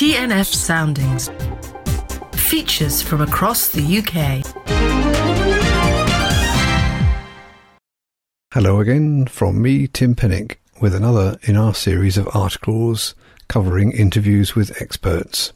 TNF Soundings. Features from across the UK. Hello again from me, Tim Pennick, with another in our series of articles covering interviews with experts.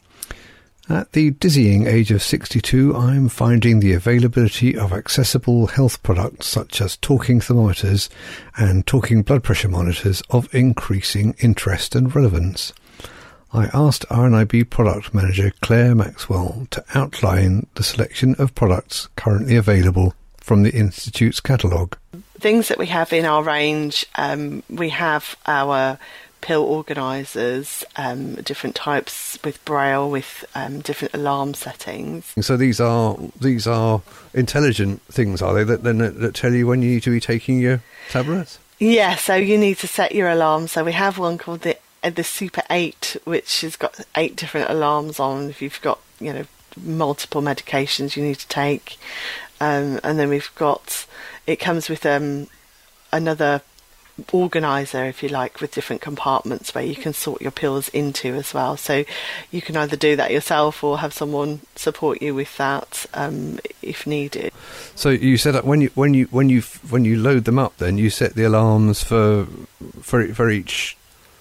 At the dizzying age of 62, I'm finding the availability of accessible health products such as talking thermometers and talking blood pressure monitors of increasing interest and relevance. I asked RNIB product manager Claire Maxwell to outline the selection of products currently available from the Institute's catalogue. Things that we have in our range, we have our pill organisers, different types with braille, with different alarm settings. So these are intelligent things, are they, that tell you when you need to be taking your tablets? Yeah, so you need to set your alarm. So we have one called the Super 8, which has got 8 different alarms on if you've got, multiple medications you need to take. And then it comes with another organiser, if you like, with different compartments where you can sort your pills into as well. So you can either do that yourself or have someone support you with that if needed. So you set up when you load them up, then you set the alarms for each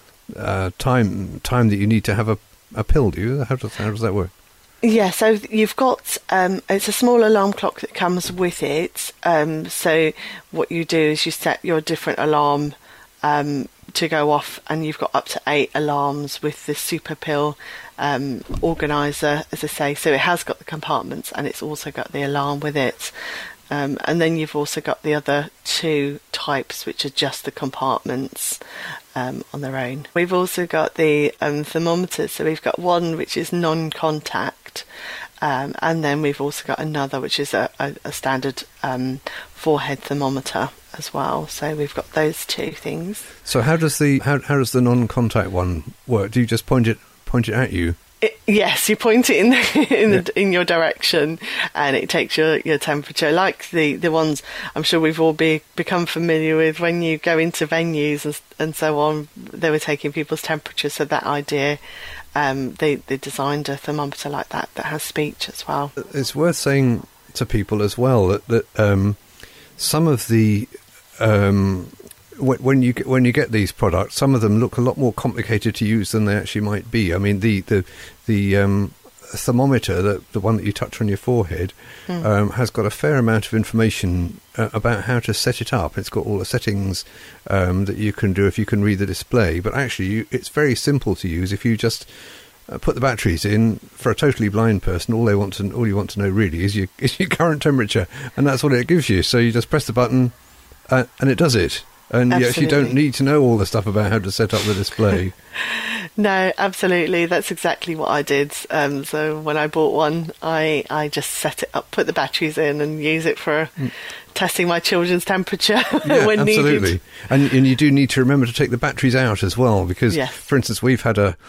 time that you need to have a pill. Do you? How does that work? Yeah, so you've got, it's a small alarm clock that comes with it. So what you do is you set your different alarm to go off, and you've got up to 8 alarms with the Super Pill organiser, as I say. So it has got the compartments and it's also got the alarm with it. And then you've also got the other 2 types, which are just the compartments on their own. We've also got the thermometers. So we've got one which is non-contact, and then we've also got another which is a standard forehead thermometer as well. So we've got those 2 things. So how does the non-contact one work? Do you just point it at you? Yes, you point it in your direction, and it takes your temperature. Like the ones I'm sure we've all become familiar with when you go into venues and so on. They were taking people's temperature, so that idea, they designed a thermometer like that has speech as well. It's worth saying to people as well that some of the when you get these products, some of them look a lot more complicated to use than they actually might be. I mean, the thermometer, the one that you touch on your forehead, has got a fair amount of information about how to set it up. It's got all the settings that you can do if you can read the display. But actually, it's very simple to use if you just put the batteries in. For a totally blind person, all you want to know really is your current temperature, and that's what it gives you. So you just press the button, and it does it. And you actually don't need to know all the stuff about how to set up the display. No, absolutely. That's exactly what I did. So when I bought one, I just set it up, put the batteries in, and use it for testing my children's temperature when absolutely. needed. And you do need to remember to take the batteries out as well, because, for instance, we've had a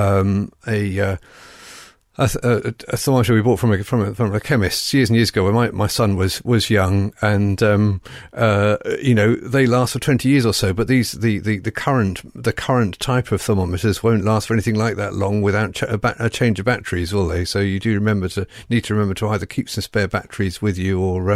thermometer we bought from a chemist years and years ago when my son was young, and they last for 20 years or so. But the current type of thermometers won't last for anything like that long without a change of batteries, will they? So you do need to remember to either keep some spare batteries with you or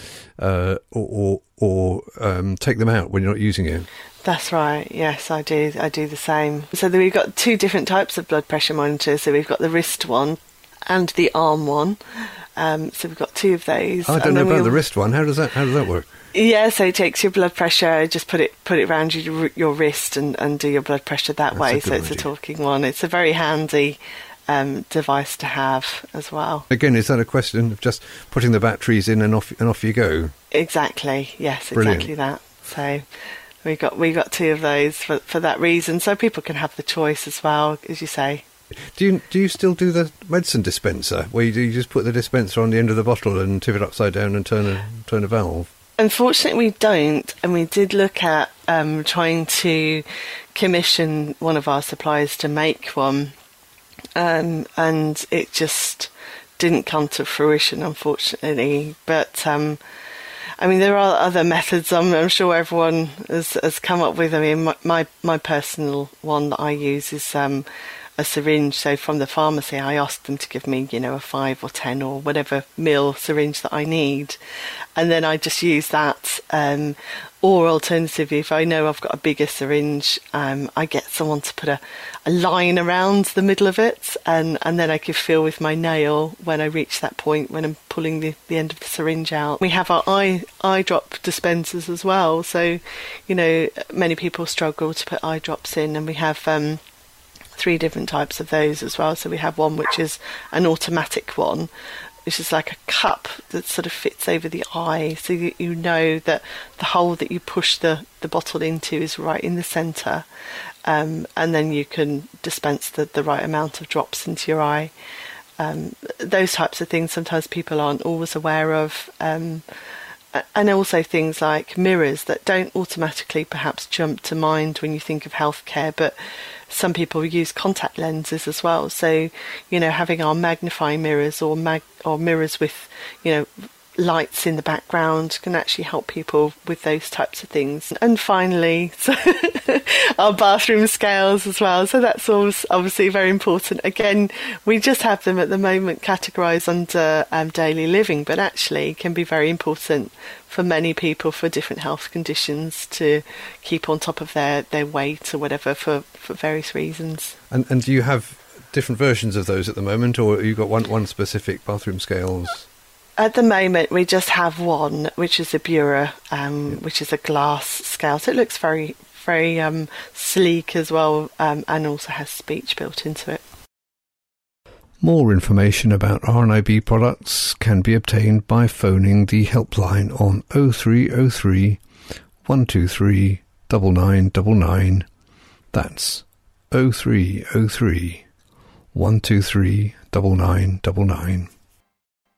take them out when you're not using it. That's right. Yes, I do the same. So we've got 2 different types of blood pressure monitors. So we've got the wrist one and the arm one. So we've got 2 of those. I don't know about the wrist one. How does that work? Yeah, so it takes your blood pressure, just put it around your wrist and do your blood pressure that way. So it's a talking one. It's a very handy device to have as well. Again, is that a question of just putting the batteries in and off you go? Exactly. Yes, Brilliant. Exactly that. So we got 2 of those for that reason, so people can have the choice as well, as you say. Do you still do the medicine dispenser, where you just put the dispenser on the end of the bottle and tip it upside down and turn a valve? Unfortunately, we don't, and we did look at trying to commission one of our suppliers to make one, and it just didn't come to fruition, unfortunately. But I mean, there are other methods. I'm sure everyone has come up with. I mean, my personal one that I use is a syringe. So from the pharmacy, I ask them to give me, a 5 or 10 or whatever mil syringe that I need. And then I just use that. Or alternatively, if I know I've got a bigger syringe, I get someone to put a line around the middle of it, and then I can feel with my nail when I reach that point when I'm pulling the end of the syringe out. We have our eye drop dispensers as well. So, many people struggle to put eye drops in, and we have 3 different types of those as well. So we have one which is an automatic one, which is like a cup that sort of fits over the eye, so you know that the hole that you push the bottle into is right in the centre, and then you can dispense the right amount of drops into your eye. Those types of things sometimes people aren't always aware of, and also things like mirrors that don't automatically perhaps jump to mind when you think of healthcare, but some people use contact lenses as well. So, having our magnifying mirrors or mirrors with, lights in the background can actually help people with those types of things. And finally, our bathroom scales as well. So that's obviously very important. Again, we just have them at the moment categorised under daily living, but actually can be very important for many people for different health conditions to keep on top of their weight or whatever for various reasons. And do you have different versions of those at the moment, or have you got one specific bathroom scales? At the moment, we just have one, which is a Bura, which is a glass scale. So it looks very, very sleek as well, and also has speech built into it. More information about RNIB products can be obtained by phoning the helpline on 0303 123 9999. That's 0303 123 9999.